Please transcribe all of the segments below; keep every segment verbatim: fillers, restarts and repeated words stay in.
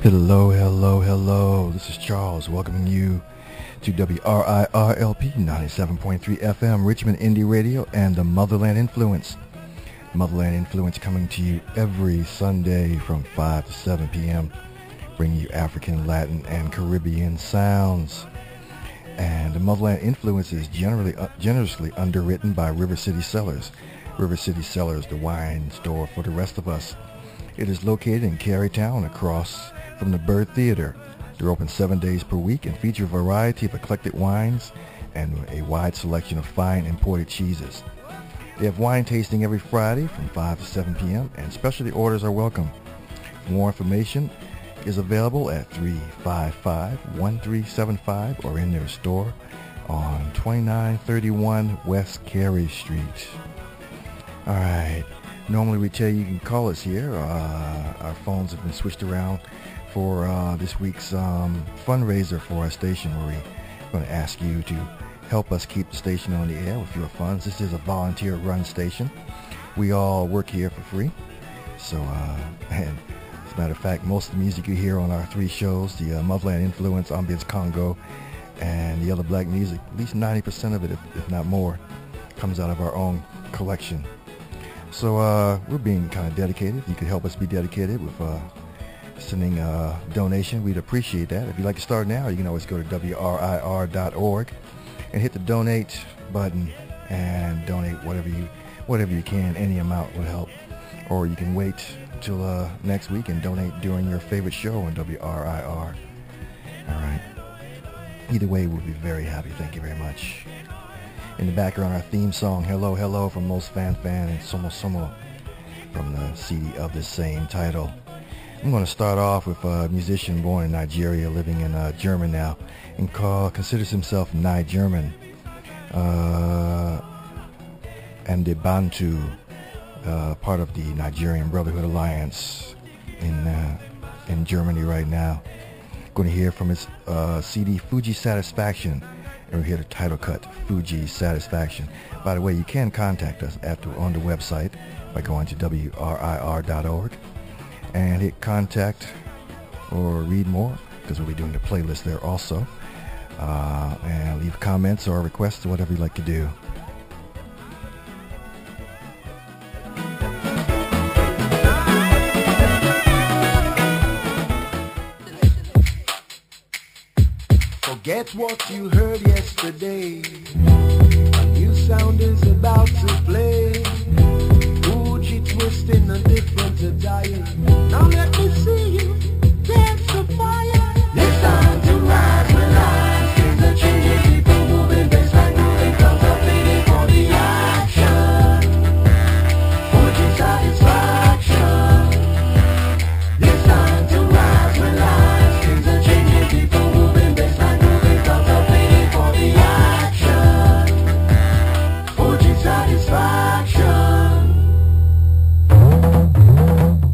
Hello, hello, hello. This is Charles welcoming you to W R I R L P ninety-seven point three F M, Richmond Indie Radio, and the Motherland Influence. Motherland Influence coming to you every Sunday from five to seven p.m., bringing you African, Latin, and Caribbean sounds. And the Motherland Influence is generally uh, generously underwritten by River City Cellars. River City Cellars, the wine store for the rest of us. It is located in Carytown, across from the Bird Theater. They're open seven days per week and feature a variety of eclectic wines and a wide selection of fine imported cheeses. They have wine tasting every Friday from five to seven p.m. and specialty orders are welcome. More information is available at three five five, one three seven five or in their store on twenty-nine thirty-one West Carey Street. All right. Normally we tell you you can call us here. Uh, our phones have been switched around for uh, this week's um, fundraiser for our station, where we're going to ask you to help us keep the station on the air with your funds. This is a volunteer-run station. We all work here for free. So, uh, and as a matter of fact, most of the music you hear on our three shows, the uh, Motherland Influence, Ambience Congo, and the other black music, at least ninety percent of it, if, if not more, comes out of our own collection. So uh, we're being kind of dedicated. You could help us be dedicated with uh, sending a donation. We'd appreciate that. If you'd like to start now, you can always go to W R I R dot org and hit the donate button and donate whatever you whatever you can. Any amount would help. Or you can wait till uh, next week and donate during your favorite show on W R I R. All right. Either way, we'll be very happy. Thank you very much. In the background, our theme song, Hello, Hello, from Most Fan Fan and Somo Somo, from the C D of the same title. I'm going to start off with a musician born in Nigeria, living in uh, Germany now, and call, considers himself Ni-German. Uh, and the Bantu, uh, part of the Nigerian Brotherhood Alliance in uh, in Germany right now. Going to hear from his uh, C D, Fuji Satisfaction. And we hear the title cut, Fuji Satisfaction. By the way, you can contact us at the, on the website by going to W R I R dot org and hit contact or read more, because we'll be doing the playlist there also. Uh, and leave comments or requests or whatever you'd like to do. Forget what you heard yesterday. A new sound is about to play. Fuji twisting a different attire. Now let me see you dance the fire. It's time to rise, realize things are changing. People moving, baseline moving, comes up waiting for the action. Fuji satisfaction. It's time to rise, realize things are changing. People moving, baseline moving, comes up waiting for the action. Fuji satisfaction.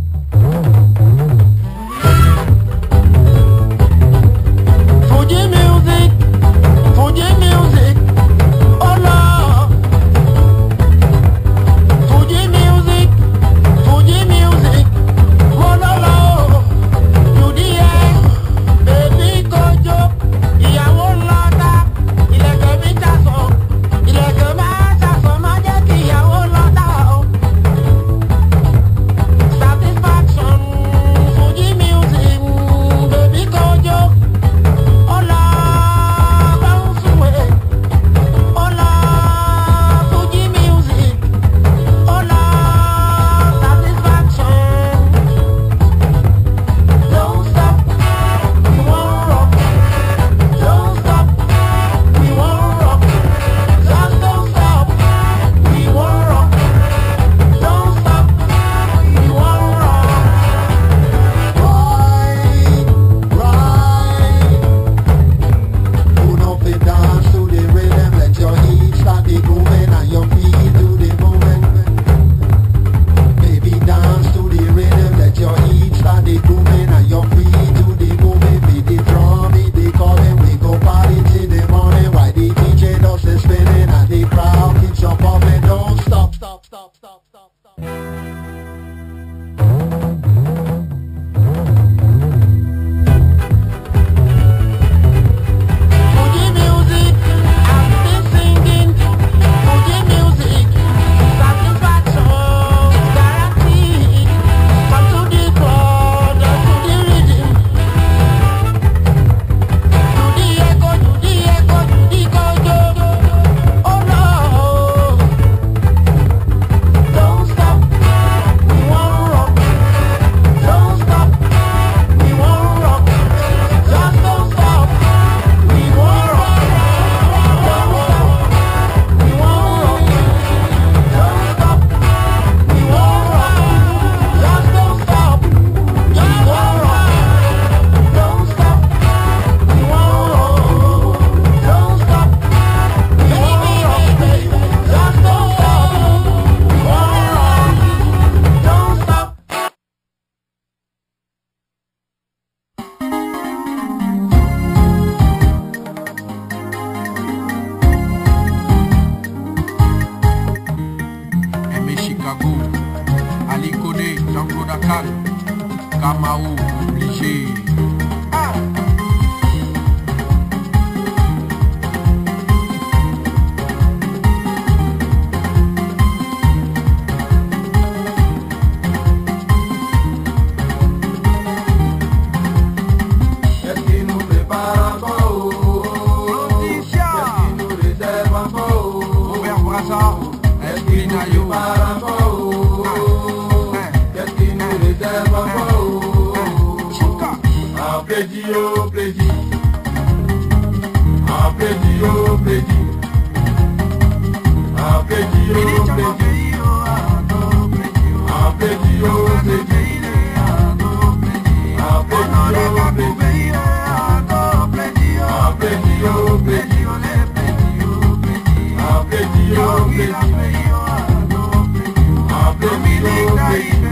Kamau obligé. Ah. Est-ce qu'il nous prépare encore? Est-ce qu'il nous réserve encore? Ouvert Brassard. Est-ce qu'il nous prépare encore? Qu'est-ce qu'il nous réserve encore? En plaisir, au plaisir. En plaisir, au plaisir. En plaisir, au plaisir. En plaisir, au plaisir. En plaisir, au plaisir. En plaisir, au plaisir. En plaisir, au plaisir. En plaisir, au plaisir.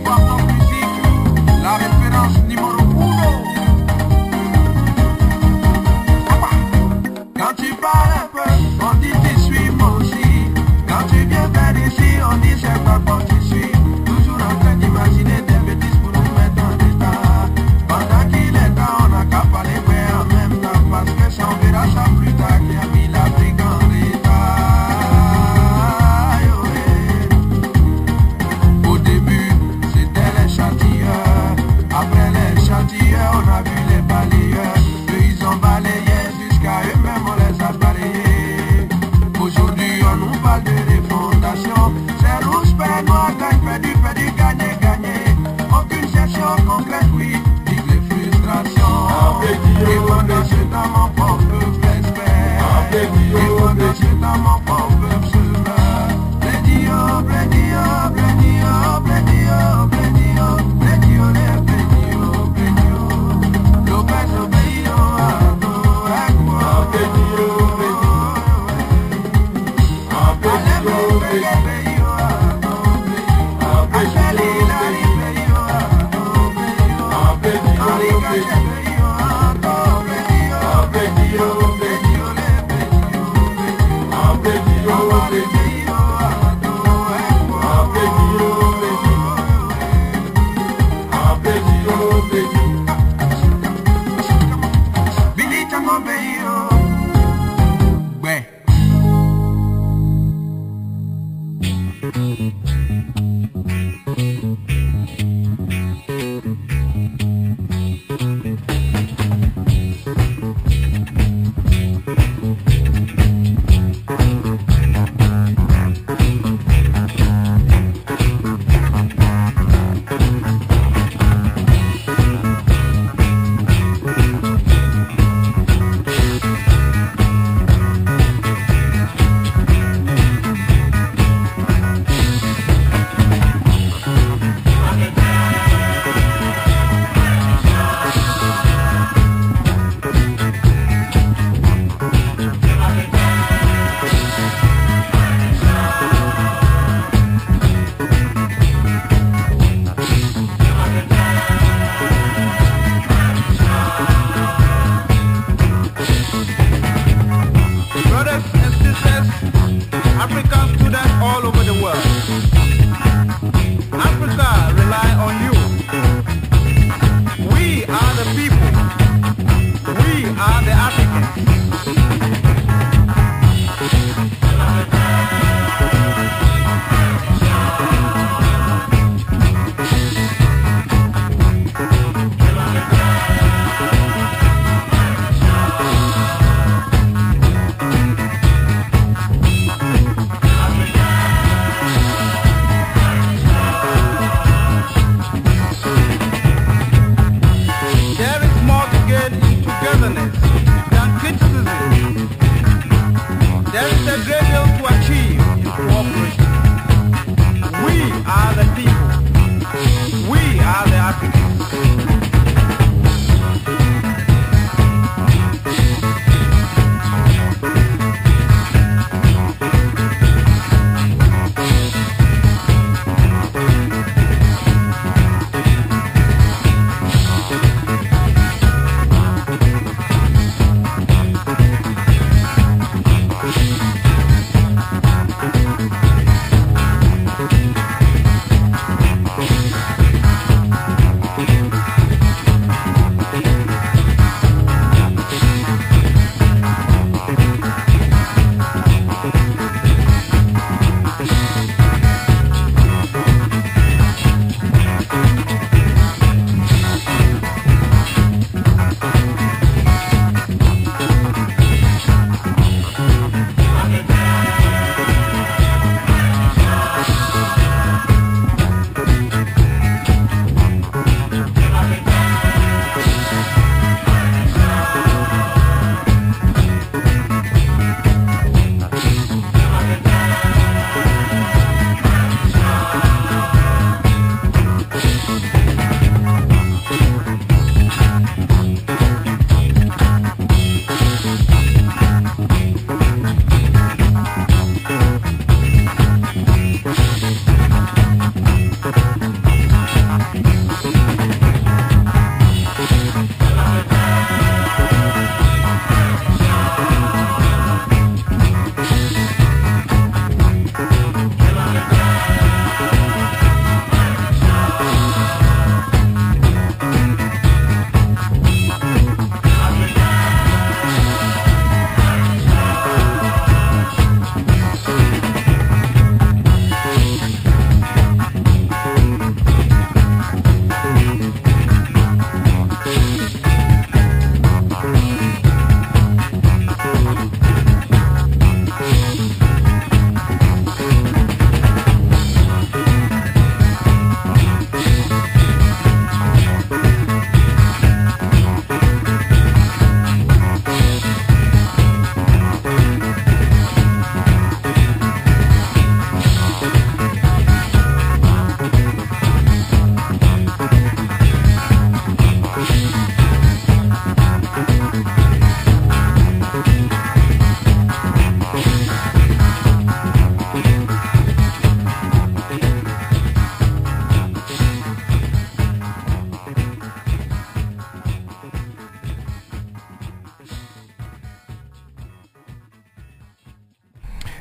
La référence numéro uno.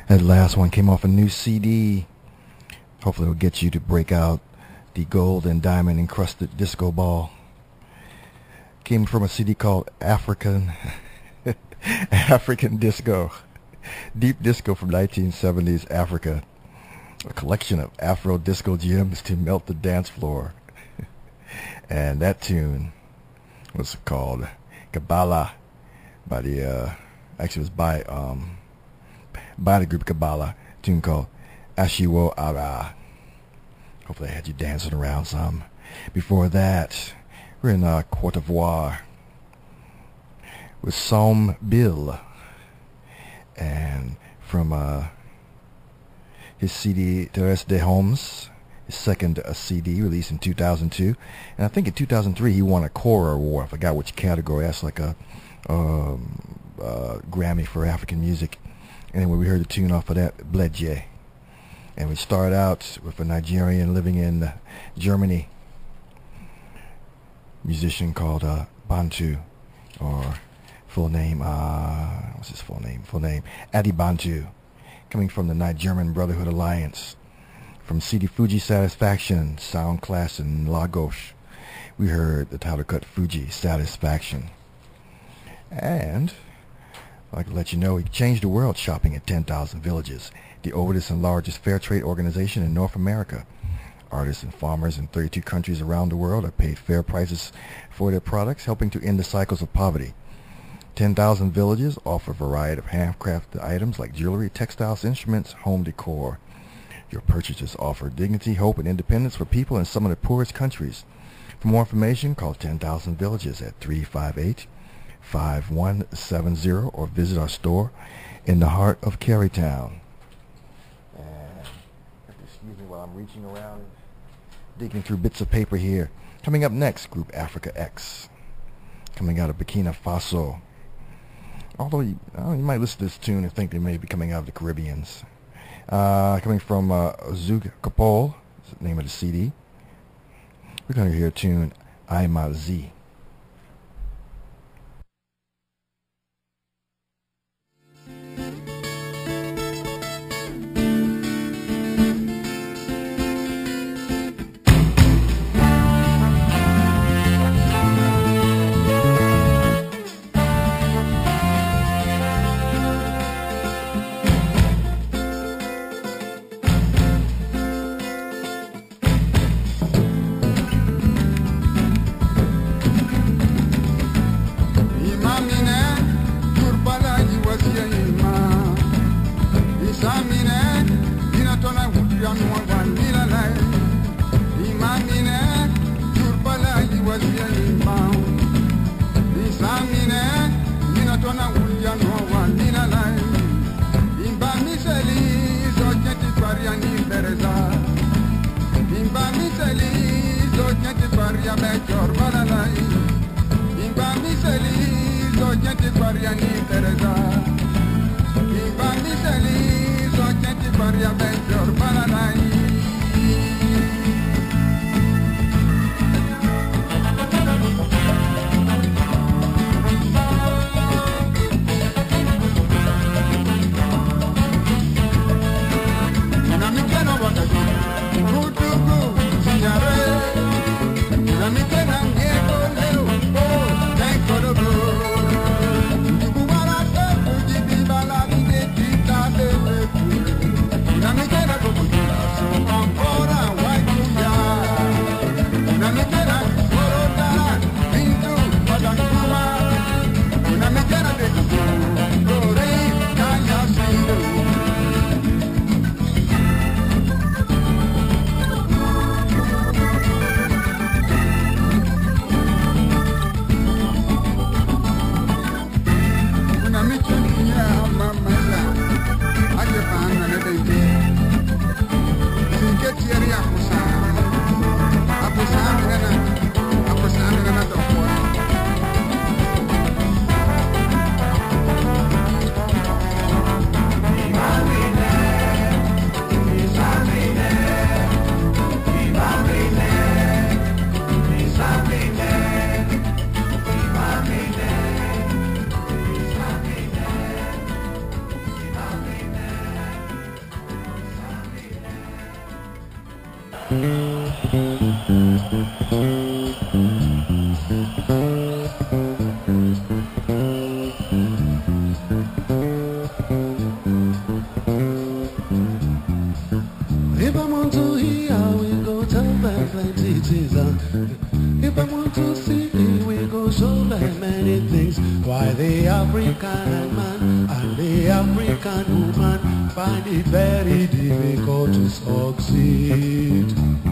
That last one came off a new C D. Hopefully it'll get you to break out the gold and diamond encrusted disco ball. Came from a C D called African African Disco. Deep Disco from nineteen seventies Africa. A collection of Afro disco gems to melt the dance floor. And that tune was called Kabbalah by the uh, actually it was by um by the group Kabbalah. A tune called Ashiwo Ara. Hopefully I had you dancing around some. Before that, we're in uh, Cote d'Ivoire with Som Bill, and from uh, his C D Terres de Hommes, his second uh, C D released in two thousand two, and I think in two thousand three he won a Cora Award. I forgot which category. That's like a um, uh, Grammy for African music. Anyway, we heard the tune off of that, Bledje. And we start out with a Nigerian living in uh, Germany, musician called uh, Bantu, or full name, uh, what's his full name? Full name, Adi Bantu, coming from the Niger Brotherhood Alliance. From C D Fuji Satisfaction, Sound Class in Lagos, we heard the title cut Fuji Satisfaction. And I'd like to let you know he changed the world shopping at ten thousand Villages, the oldest and largest fair trade organization in North America. Artists and farmers in thirty-two countries around the world are paid fair prices for their products, helping to end the cycles of poverty. ten thousand Villages offer a variety of handcrafted items like jewelry, textiles, instruments, home decor. Your purchases offer dignity, hope, and independence for people in some of the poorest countries. For more information, call ten thousand Villages at three five eight, five one seven zero or visit our store in the heart of Carytown. And excuse me while I'm reaching around and digging through bits of paper here. Coming up next, Group Africa X, coming out of Burkina Faso. Although you, oh, you might listen to this tune and think they may be coming out of the Caribbeans. Uh, coming from uh, Zug Kapol, is the name of the C D. We're going to hear a tune, Aimal Z. Let me get a the African man and the African woman find it very difficult to succeed.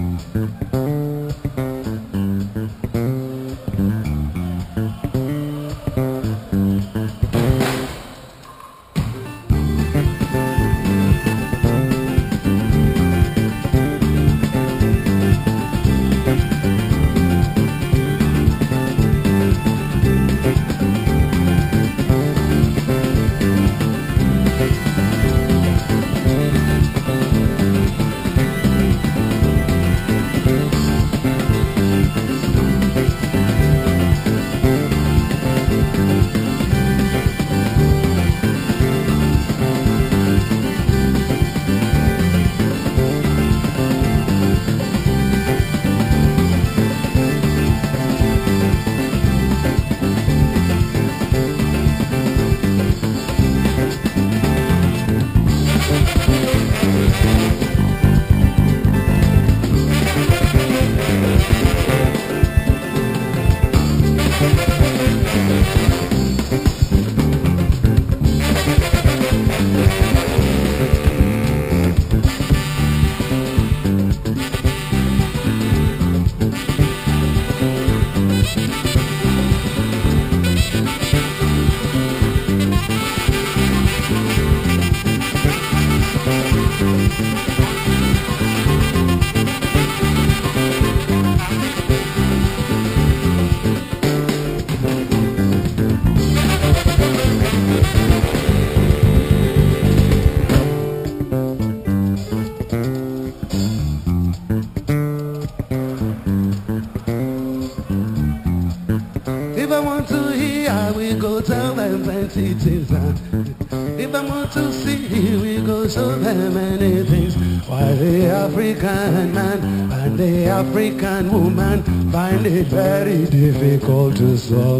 If I want to see, we go so many things. Why the African man and the African woman find it very difficult to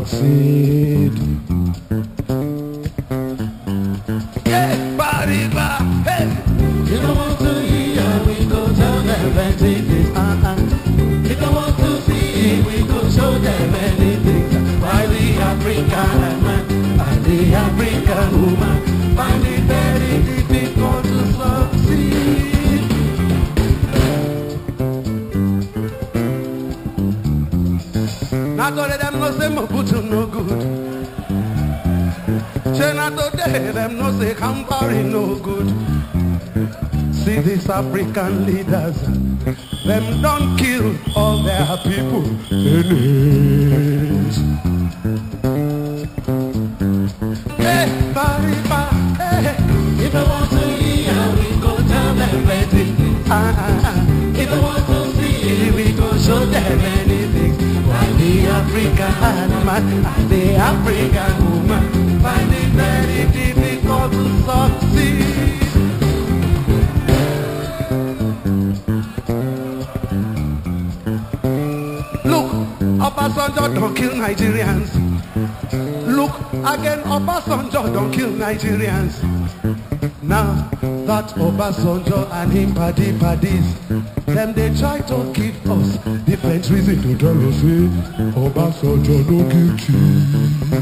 succeed. Hey, Bariba, hey! If I want to hear, we go tell them plenty things. Uh-uh. If I want to see, we go show them many things. Why the African man and the African woman find it very difficult to succeed. Not all of them no say Mobutu no good. Say not all of them no say Campari no good. See these African leaders, them don't kill all their people. Finish. Hey, Bariba, hey. If I want to hear, we go tell them plenty. Ah, ah, ah. If I want to see, we go show them anything. Why the African man and the African woman find it very difficult to succeed. Look, Obasanjo don't kill Nigerians. Look, again, Obasanjo don't kill Nigerians. Now that Obasanjo and him paddy paddies, them they try to give us different reason to tell us, say, Obasanjo no guilty.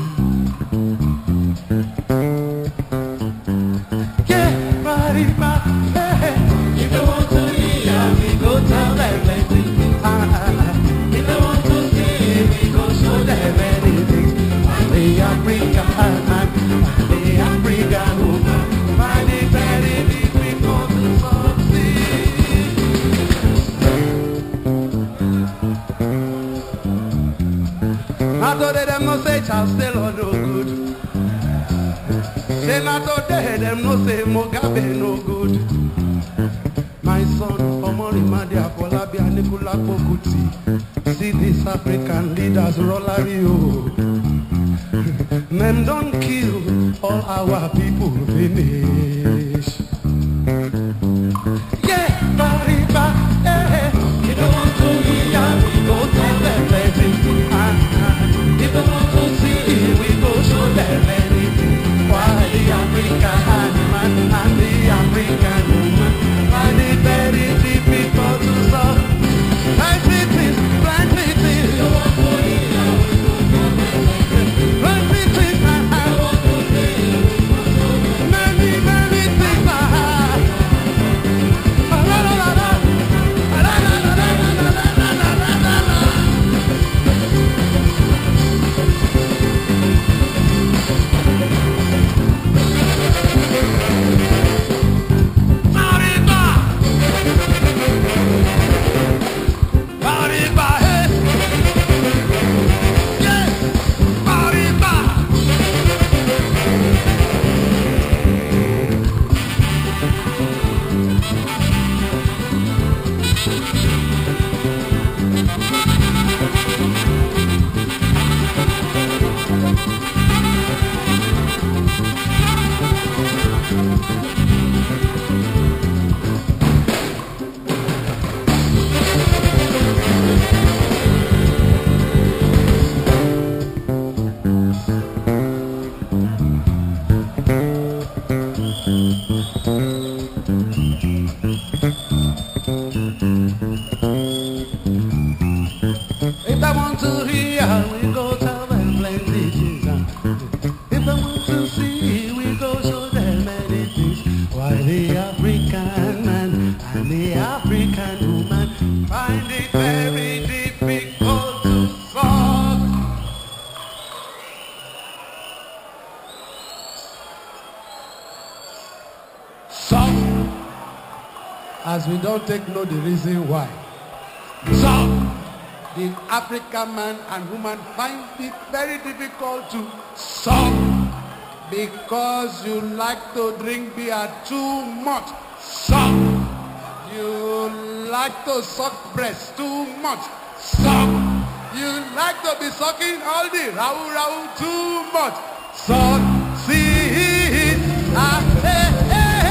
Yeah, Bariba, hey. If you want to hear, we go tell them plenty. Ah, ah, ah. If you want to see, we go show them anything. The African man and the African woman find it very difficult to succeed. Not all of them no say Charles Taylor no good. Say not all of them no say Mugabe no good. My son, Omorimade Afolabi and Anikulapo Kuti. See these African leaders Rolario. Men don't kill all our people finish. Yeah, Bariba, eh. If you want to hear, we go tell them plenty. Ah, ah. If you want to see, we go show them anything. Why the African man and the African woman find it very difficult to solve. Plenty things, plenty things. If you want to hear, we go tell them plenty. Plenty things. as we don't take no the reason why. So, the African man and woman find it very difficult to suck because you like to drink beer too much. Suck. You like to suck breast too much. Suck. You like to be sucking all the rau rau too much. Suck. See. Ah, hey, hey,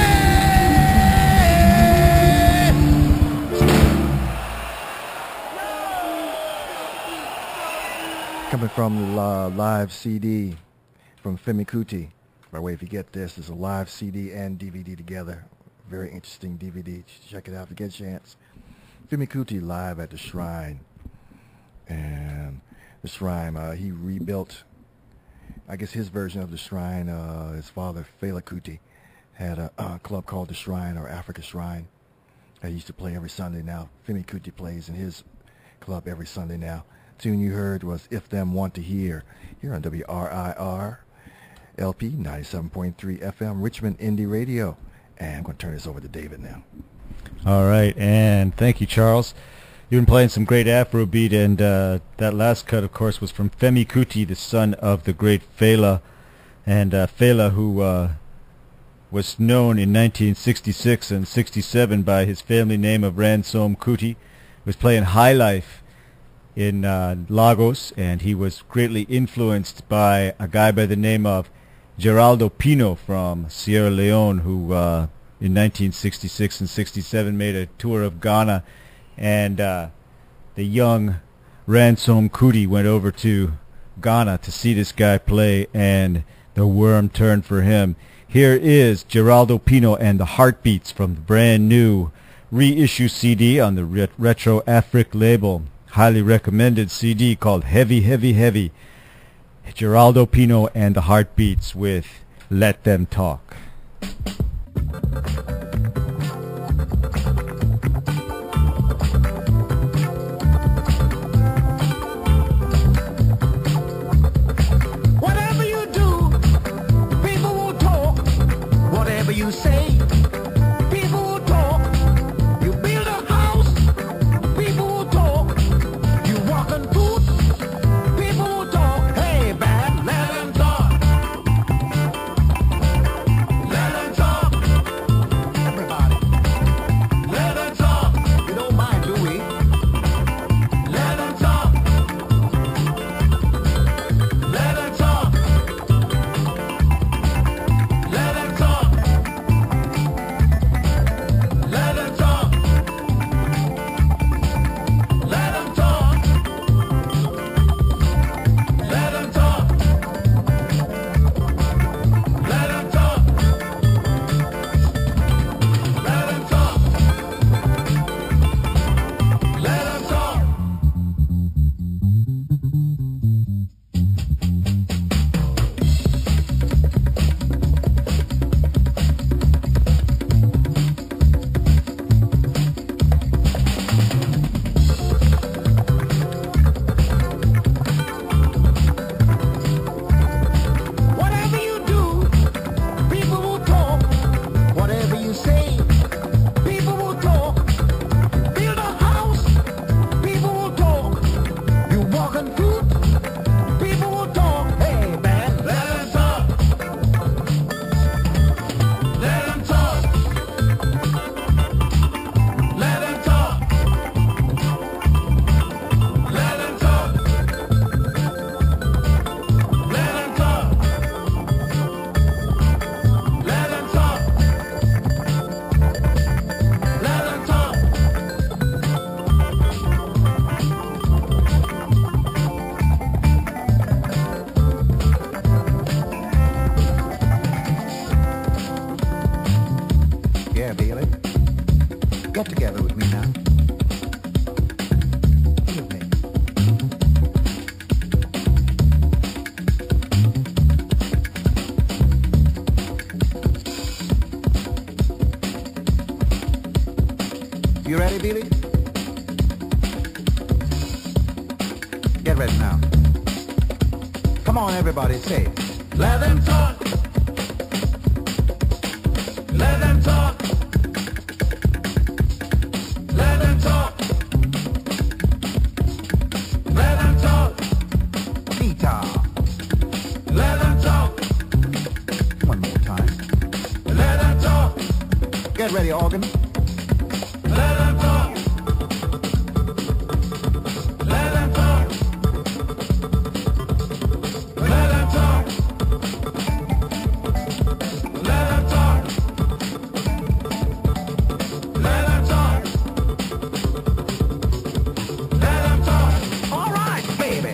hey. Coming from the uh, live C D from Femi Kuti. By the way, if you get this, it's a live C D and D V D together. Very interesting D V D. Check it out if you get a chance. Femi Kuti live at the Shrine. And the Shrine, uh, he rebuilt, I guess his version of the Shrine, uh, his father, Fela Kuti, had a uh, club called the Shrine or Africa Shrine. He used to play every Sunday now. Femi Kuti plays in his club every Sunday now. The tune you heard was If Them Want to Hear here on W R I R L P ninety-seven point three F M, Richmond Indie Radio. And I'm going to turn this over to David now. All right, and thank you, Charles. You've been playing some great Afrobeat, and uh, that last cut, of course, was from Femi Kuti, the son of the great Fela. And uh, Fela, who uh, was known in nineteen sixty-six and sixty-seven by his family name of Ransome Kuti, was playing High Life in uh, Lagos, and he was greatly influenced by a guy by the name of Geraldo Pino from Sierra Leone, who uh, in nineteen sixty-six and sixty-seven made a tour of Ghana, and uh, the young Ransome Kuti went over to Ghana to see this guy play, and the worm turned for him. Here is Geraldo Pino and the Heartbeats from the brand new reissue C D on the Ret- Retro Afrique label. Highly recommended C D called Heavy, Heavy, Heavy. Geraldo Pino and the Heartbeats with Let Them Talk. Whatever you do, people will talk. Whatever you say, people will talk. You build a house, people will talk. You walk on foot, people will talk. Hey, bad, let them talk. Let them talk. Everybody, let them talk. We don't mind, do we? Let them talk. Let them talk. Let them talk. Let them talk. Let them talk. Let them talk. Let them talk. Let them talk. Let them talk. Whatever you do, people will talk. Whatever you say, people will talk. Build a house, people will talk. You walk on foot, people will talk. Hey, man, let them talk. Let them talk. Let them talk. Let them talk. Let them talk. Let them talk. Let them talk. Yeah, Bailey. Get together with me now. Come with me. You ready, Billy? Get ready now. Come on, everybody, say it. Let them talk. Let them talk. Get ready, organ. Let them talk. Let them talk. Let them talk. Let them talk. Let them talk. Let them talk. All right, baby.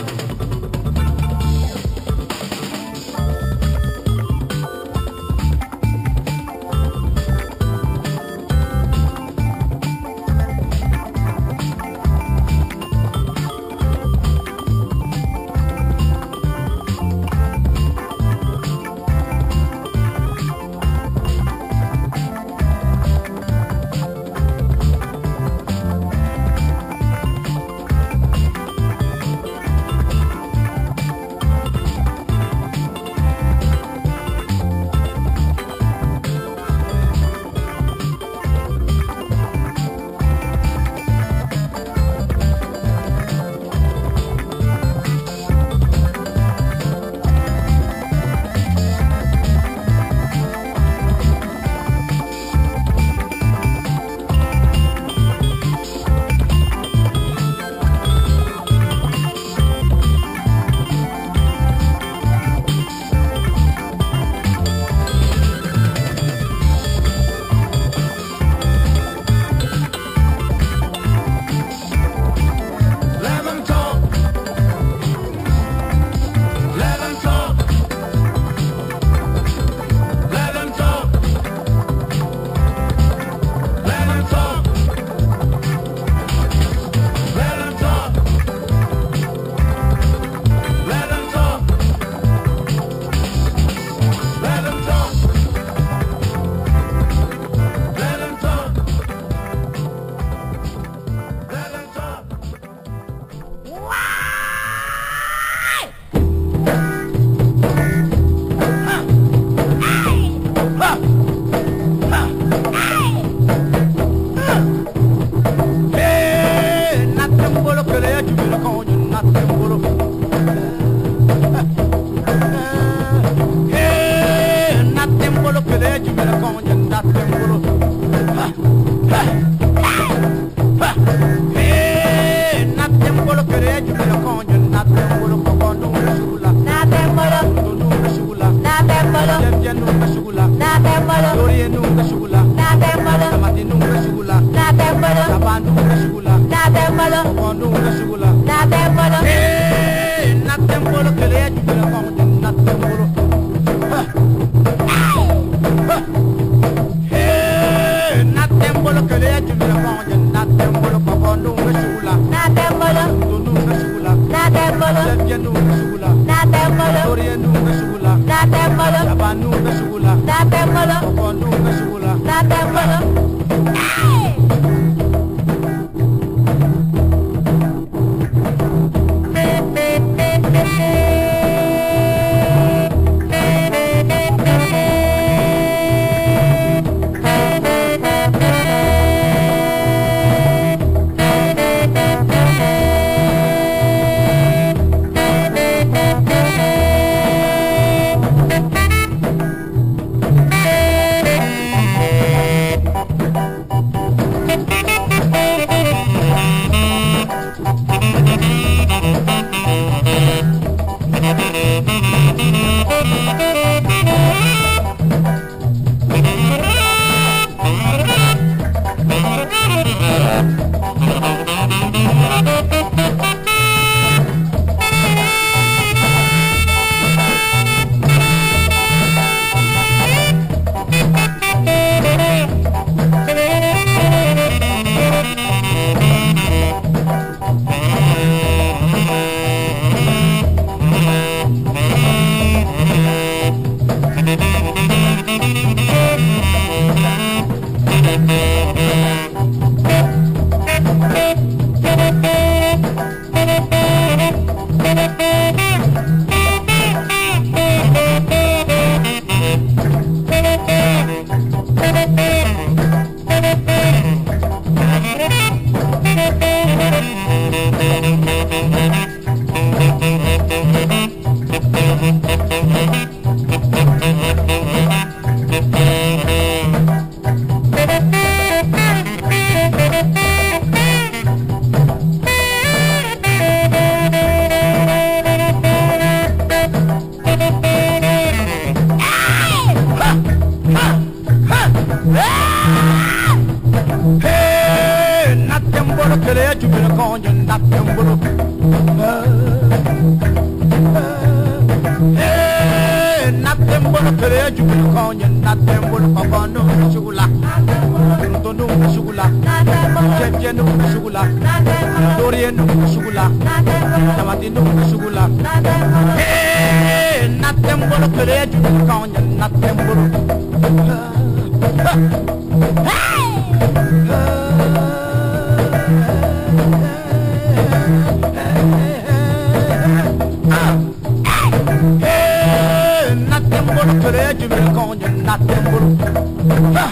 Let them talk. Let them talk. Let them talk. Let them talk. Let them talk. Let them talk. Let them talk. Let them talk. Let them talk. Hey, nothing but a killer, you will call you nothing but a Hey, nothing but a killer, you will call you nothing but a Hey, nothing but a killer, you will call you nothing but a no shula. Nothing but a, No no shula. nothing but a, Jem jem no shula. nothing but a, Dori no shula. nothing but a, Samadi no shula. nothing but a, Sabandu shula. nothing but a, Kondo shula. nothing but a, Hey, nothing but a killer, you will call you nothing but a Hey, nothing but a killer, you will call you nothing but a Kondo shula. nothing but a, No shula. nothing but a, Jem jem no shula. nothing but a, Dori no shula. nothing but a, Sabandu shula. nothing but a, Kondo shula. nothing but a. Hey! Let bolo kere jubilo konye natem bolo pakono shugula tondo shugula jemjeno shugula dorieno shugula tamatino shugula eh natem bolo kere jubilo konye natem bolo Nothing but a courage, you're going, you're nothing but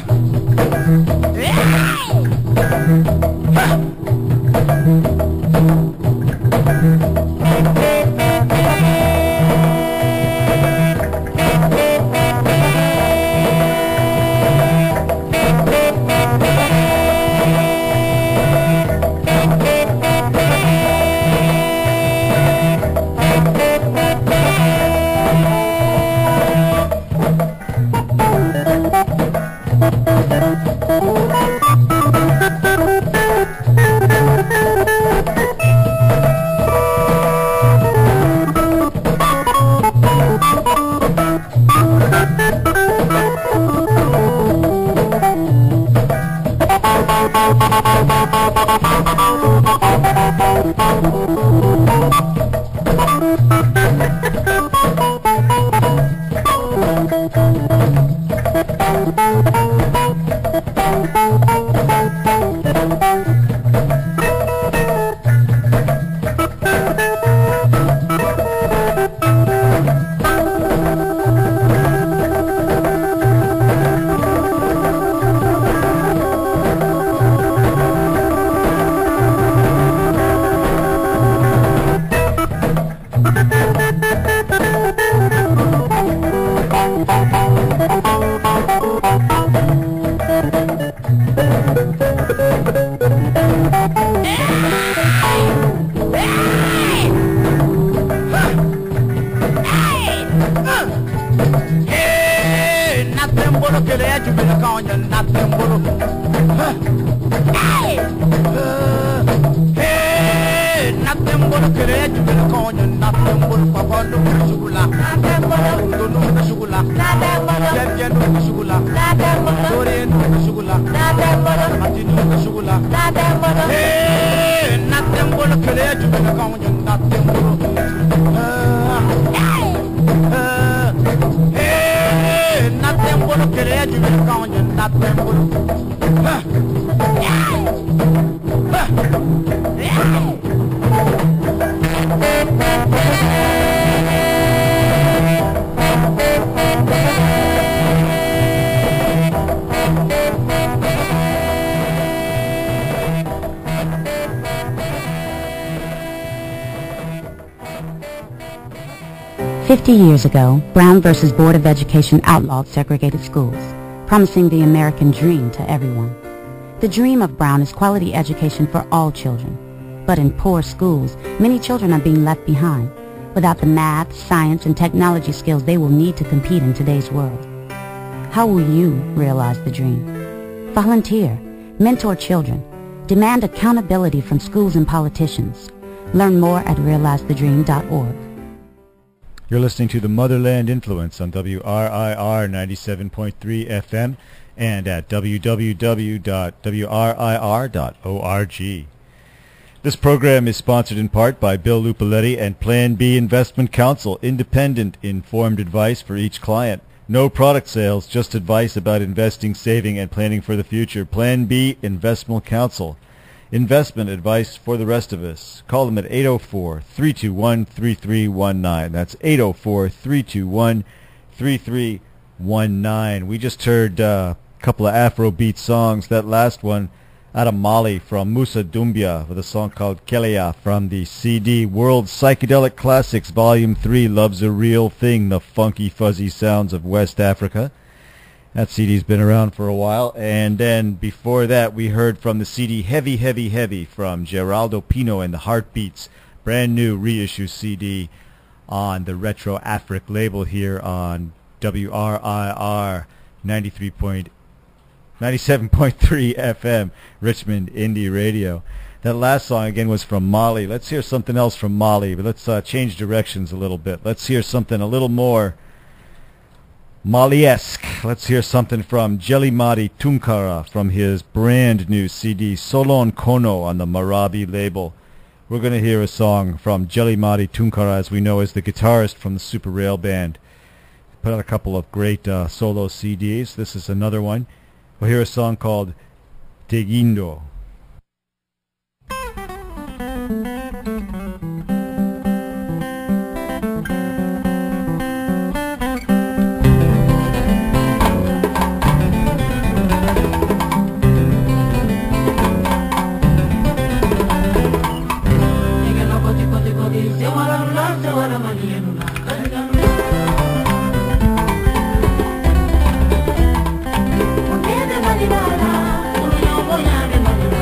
Fifty years ago, Brown versus Board of Education outlawed segregated schools, promising the American dream to everyone. The dream of Brown is quality education for all children. But in poor schools, many children are being left behind, without the math, science, and technology skills they will need to compete in today's world. How will you realize the dream? Volunteer, mentor children, demand accountability from schools and politicians. Learn more at realize the dream dot org. You're listening to the Motherland Influence on W R I R ninety-seven point three F M and at w w w dot w r i r dot org. This program is sponsored in part by Bill Lupoletti and Plan B Investment Counsel, independent, informed advice for each client. No product sales, just advice about investing, saving, and planning for the future. Plan B Investment Counsel. Investment advice for the rest of us. Call them at eight oh four, three two one, three three one nine. That's eight oh four, three two one, three three one nine. We just heard uh, a couple of Afrobeat songs. That last one out of Mali from Musa Dumbia with a song called Kelia from the C D World Psychedelic Classics Volume three, Love's a Real Thing, the funky fuzzy sounds of West Africa. That C D's been around for a while. And then before that, we heard from the C D Heavy, Heavy, Heavy from Geraldo Pino and the Heartbeats. Brand new reissue C D on the Retro Afric label here on W R I R ninety-three point, ninety-seven point three F M, Richmond Indie Radio. That last song again was from Mali. Let's hear something else from Mali, but let's uh, change directions a little bit. Let's hear something a little more Mali-esque. Let's hear something from Jelly-Matti Tunkara from his brand new C D Solon Kono on the Marabi label. We're going to hear a song from Jelly-Matti Tunkara, as we know as the guitarist from the Super Rail Band. Put out a couple of great uh, solo C Ds. This is another one. We'll hear a song called Tegindo. Thank you.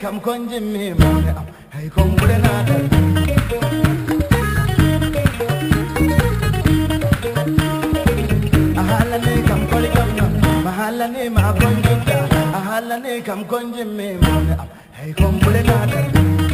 kam konji me mone am hay kombule na dal ahala ne kam koli kam mahala ne ma konji da ahala ne kam konji me mone am hay kombule na dal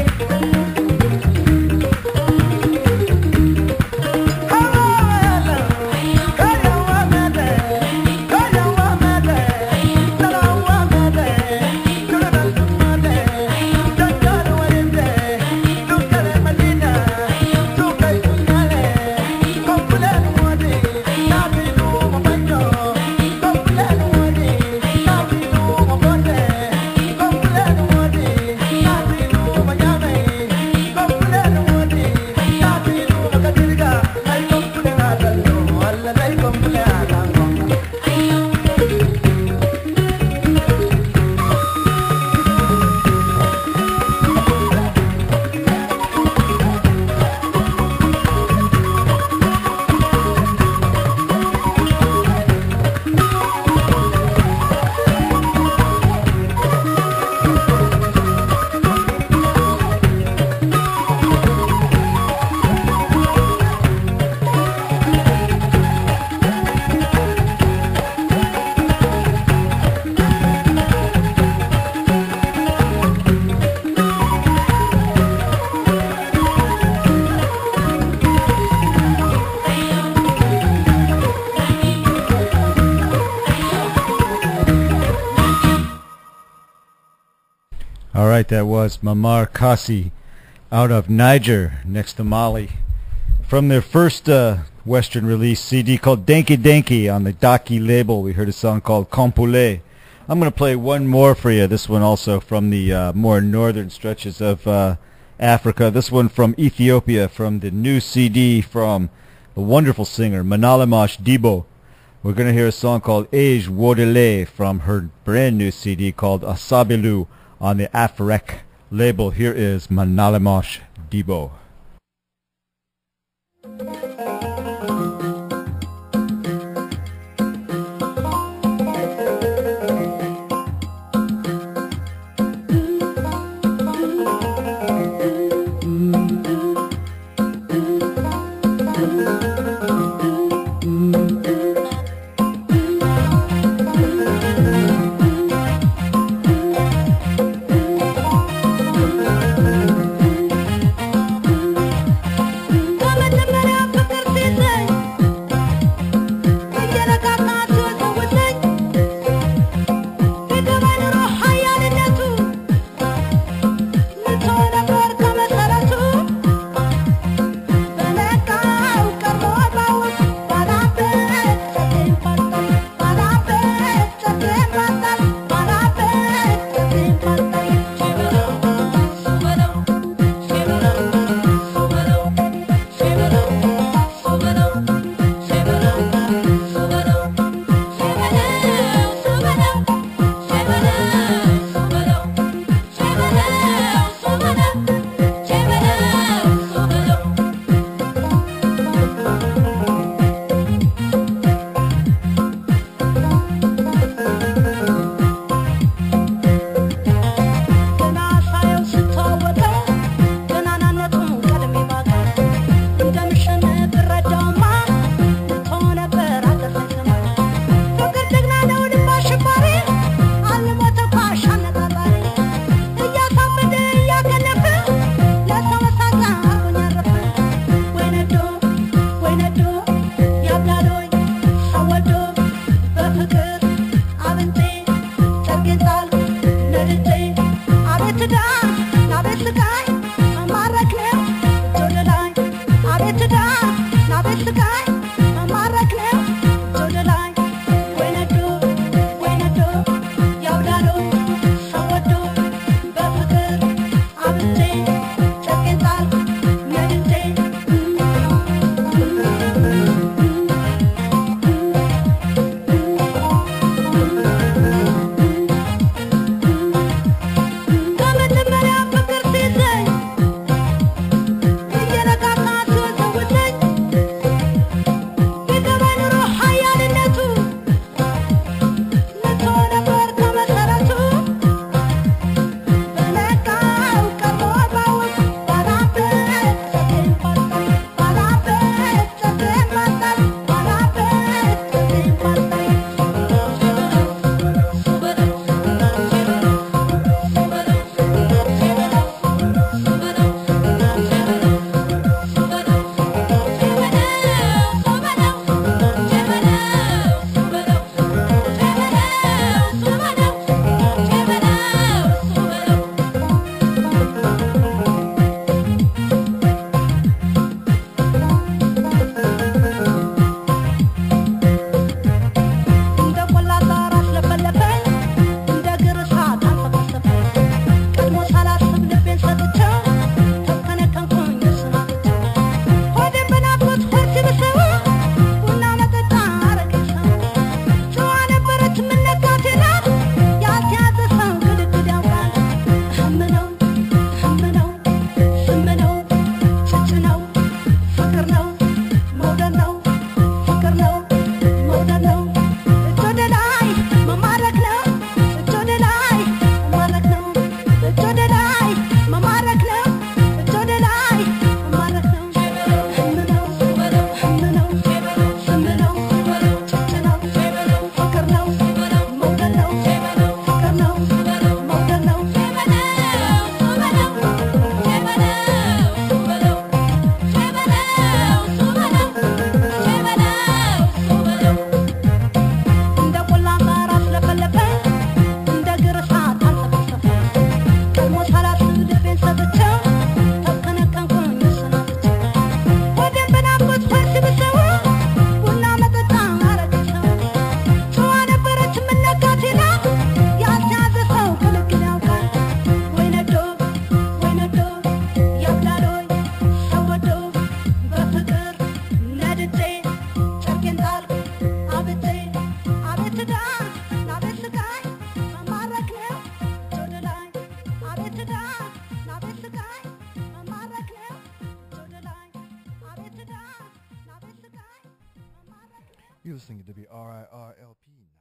All right, that was Mamar Kasi out of Niger, next to Mali. From their first uh, Western release C D called Denki Denki on the Daki label, we heard a song called Kompule. I'm going to play one more for you, this one also from the uh, more northern stretches of uh, Africa. This one from Ethiopia, from the new C D from a wonderful singer, Manalemash Debo. We're going to hear a song called Age Wodele from her brand new C D called Asabilu on the Afrek label. Here is Manalemash Debo. Thank You're listening to W R I R L P